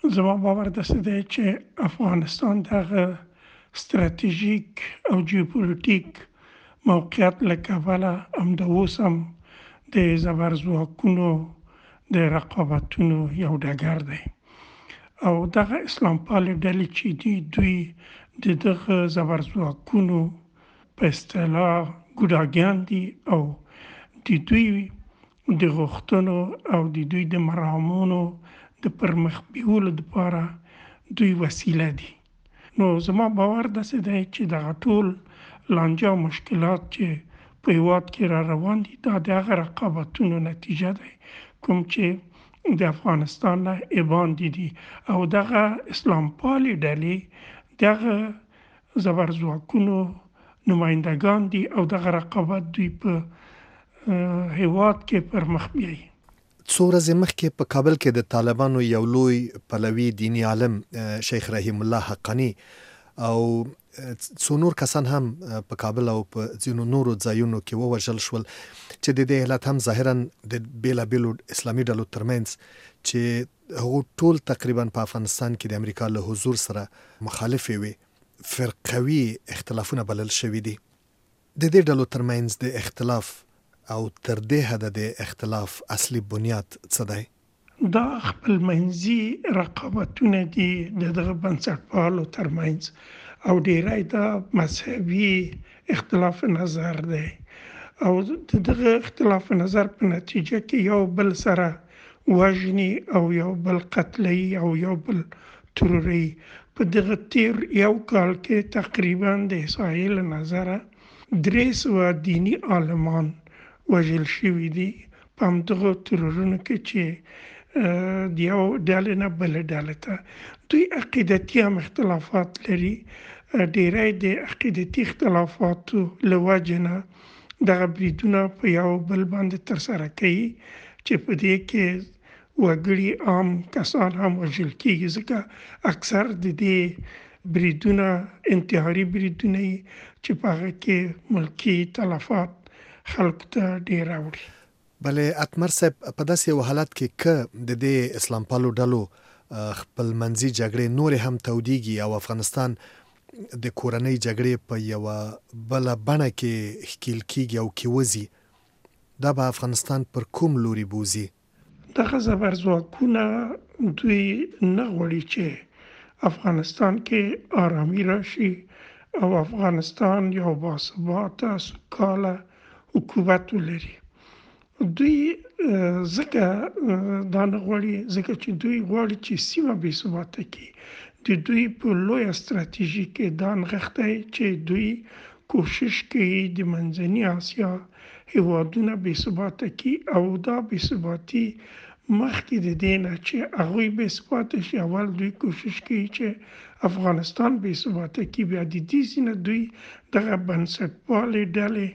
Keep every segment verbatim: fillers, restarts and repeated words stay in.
زما باور داسې دی چې افغانستان د هغه ستراتیژیک او جیوپولیټیک موقعیت له کبله همدا اوس هم د زبرځواکونو د رقابتونو یو ډګر دی او دغه اسلام پالې ډلې چې دي دوی د دغه زبرځواکونو په اصطلاح ګوډاګیان دي او د دوی د غوښتنو او د دوی د مرامونو د پرمخ بیولو لپاره دوی وسیله دي. نو زما باور داسې دی چې دغه ټول لانجه او مشکلات چې په هېواد کې را روان دي دا د هغه رقابتونو نتیجه دی کوم چې د افغانستان نه اباندې دي او دغه اسلام پالې ډلې دغه زبرځواکونو نمایندګان دي او دغه رقابت دوی په هېواد کې پرمخ بیایي. څو ورځې مخکې په کابل کې د طالبانو یو لوی پلوي دیني عالم شیخ رحیم الله حقانی او څو نور کسان هم په کابل او په ځینو نورو ځایونو کې ووژل شول چې د دې علت هم ظاهرا د بیلابیلو اسلامي ډلو ترمنځ چې هغو ټول تقریبا په افغانستان کې د امریکا له حضور سره مخالفې وي فرقوي اختلافونه بلل شوي دي. د دې ډلو ترمنځ د اختلاف او تر دې حده د اختلاف اصلي بنیاد څه دی؟ دا خپل منځي رقابتونه دي د دغه بنسټپالو ترمنځ او ډیری دا مذهبي اختلاف نظر دی او دغه اختلاف نظر په نتیجه کې یو بل سره وژني او یو بل قتلوي او یو بل تروروي. په دغه تیر یو کال کې تقریبا د اسرائیل نظره درې سوه دیني عالمان وژل شوي دي په همدغو ترورونو کې چې د یو ډلې نه بلې ډلې ته دوی عقیدتي هم اختلافات لري. ډیری د عقیدتي اختلافاتو له وجې نه دغه بریدونه په یو بل باندې ترسره کوي چې په دې کې وګړي عام کسان هم وژل کېږي ځکه اکثر د دې بریدونه انتحاري بریدونه وي چې په هغه کې ملکي تلفات خلکو ته ډېر راوړي. بلې اتمر صاحب په داسې یو حالت کې که د دې اسلام پالو ډلو خپل منځي جګړې نورې هم تودیږي او افغانستان د کورنۍ جګړې په یوه بله بڼه کې ښکیل کېږي او کې وځي دا به افغانستان پر کوم لوري بوځي؟ دغه زبرځواکونه دوی نه غواړي چې افغانستان کې آرامي راشي او افغانستان یو باثباته سوکاله حکومت ولري. دوی ځکه دا نه غواړي ځکه چې دوی غواړي چې سیمه بې ثباته کړي. د دوی په لویه ستراتیژي کې دا نغښتی چې دوی کوشش کوي د منځني اسیا هېوادونه بې ثباته کړي او دا بې ثباتي مخکې د دې نه چې هغوی بې ثباته شي اول دوی کوشش کوي چې افغانستان بې ثباته کړي بیا د دې ځینه دوی دغه بنسټپالې ډلې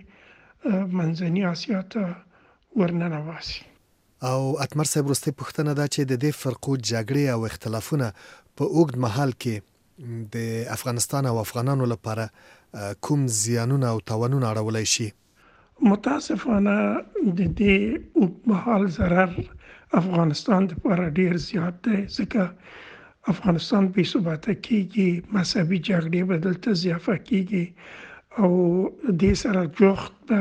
منځني اسیا ته ورننواسي. او اتمر صاحب وروستۍ پوښتنه دا چې د دې فرقو جګړې او اختلافونه په اوږد مهال کې د افغانستان او افغانانو لپاره کوم زیانونه او تاوانونه اړولی شي؟ متاسفانه د دې اوږدمهال ضرر افغانستان لپاره ډیر زیات دی ځکه افغانستان بې ثباته کېږي، مذهبي جګړې به دلته اضافه کېږي او دې سره جوخت به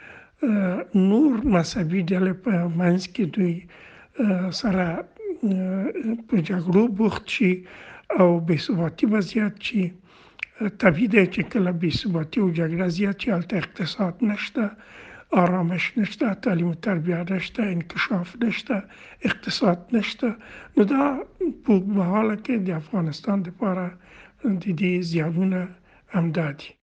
نور مذهبي ډلې په منځ کې دوی سره په جګړو بوخت شي او بې ثباتي به زیات شي. طبیعي دی چې کله بې ثباتي او جګړه زیات شي هلته اقتصاد نشته، آرامش نشته، تعلیم و تربیه نشته، انکشاف نشته، اقتصاد نشته. نو دا په اوږدمهاله کې د افغانستان لپاره د دې زیانونه همدا دي.